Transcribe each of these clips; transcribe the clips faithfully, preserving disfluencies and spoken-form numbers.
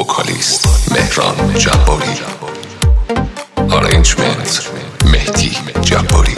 وکالیست مهران جباری، آرنجمنت مهدی جباری.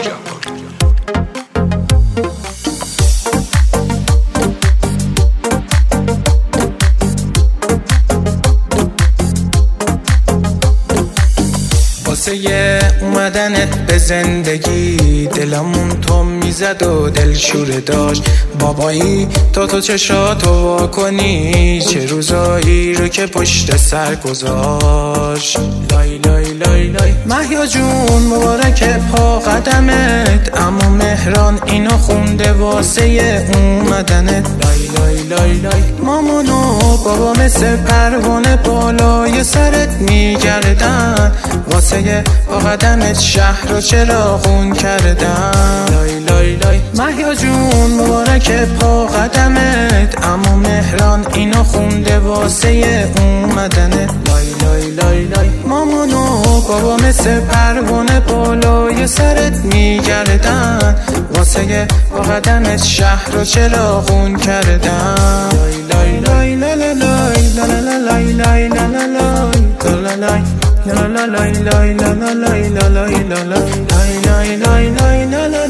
واسه اومدنت به زندگی دلمون تو میزد و دلشوره داشت. بابایی تا تو چشاتو وا کنی چه روزایی رو که پشت سر گذاشت. لای لای لای لای مهیا جون مبارک پا قدمت، اما مهران اینو خونده واسه اومدنت. لای لای لای لای مامان و بابا مثل پروانه بالای سرت میگردن، واسه با قدمت شهر رو چراغون کردن. لای لای لای مهیا جون مبارک پا قدمت، اما مهران اینو خونده واسه اومدنت. لای لای لای لای مامان و بابا مثل پروانه بالای سرت میگردن، واسه با قدمت شهر رو چراغون کردن. لای لای لای لای لای لای لای لای لای لای La la la la la la la la la la la la la la la la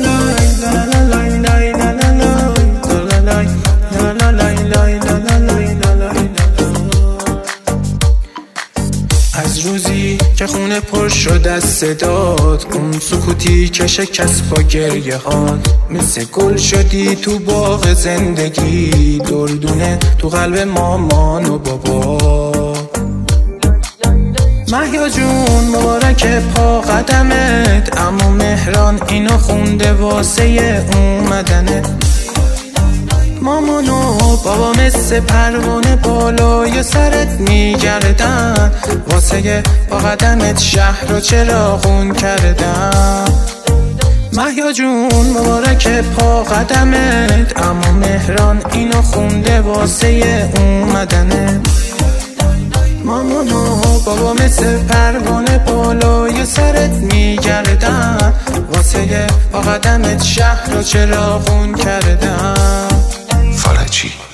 la. از روزی که خونه پر شد از صدات، اون سکوتی که شکست با گریه هات، مثل گل شدی تو باغ زندگی، دردونه تو قلب مامان و بابا. مهیا جون مبارک پا قدمت، اما مهران اینو خونده واسه اومدنت. مامان و بابا مثل پروانه بالای سرت میگردن، واسه با قدمت شهر رو چراغون کردن. مهیا جون مبارک پا قدمت، اما مهران اینو خونده واسه اومدنت. مامان و بابا مثل پروانه بالای سرت میگردن، واسه با قدمت شهر رو چراغون کردن. فرجی